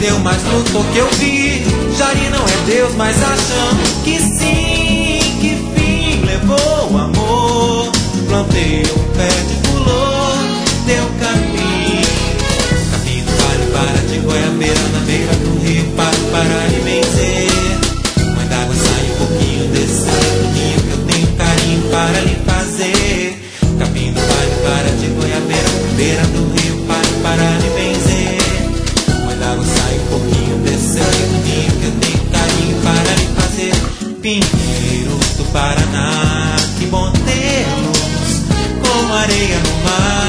perdeu mais lutou que eu vi. Jari não é Deus, mas achando que sim. Que fim levou o amor? Plantei um pé de flor, deu capim. Capim do vale para de goiabeira, na beira do rio para de benzer. Mãe d'água, sai um pouquinho desse caminho que eu tenho carinho para lhe fazer. Capim do vale para de goiabeira, na beira do rio para de benzer. Mãe d'água, sai um pouquinho desse caminho que eu tenho carinho para lhe fazer. Pinheiros do Paraná, que bom tê-los como areia no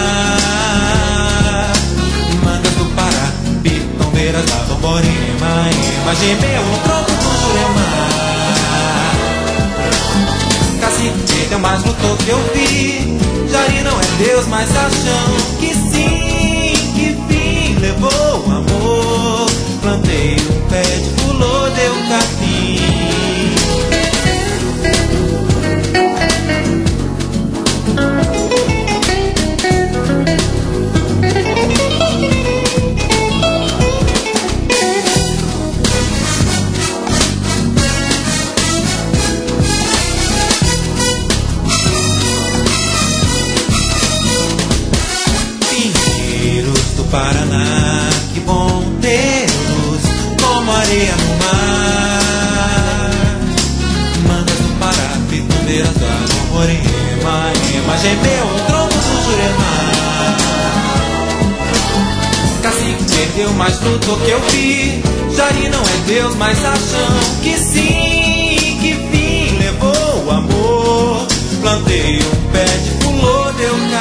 mar. Mangas do Pará, pitombeiras da Borborema, Ema gemeu no tronco do Jurema. Cacique perdeu mais lutou que eu vi. Jari não é Deus, mas acham que sim. Que fim levou o amor? Plantei um pé de flor, deu capim. Paraná, que bom tê-los como areia no mar. Mangas do Pará, pitombeiras da Borborema, Ema gemeu no tronco do Jurema. Cacique perdeu mais lutou que eu vi. Jari não é Deus, mas acham que sim. Que fim levou o amor? Plantei um pé de flor, deu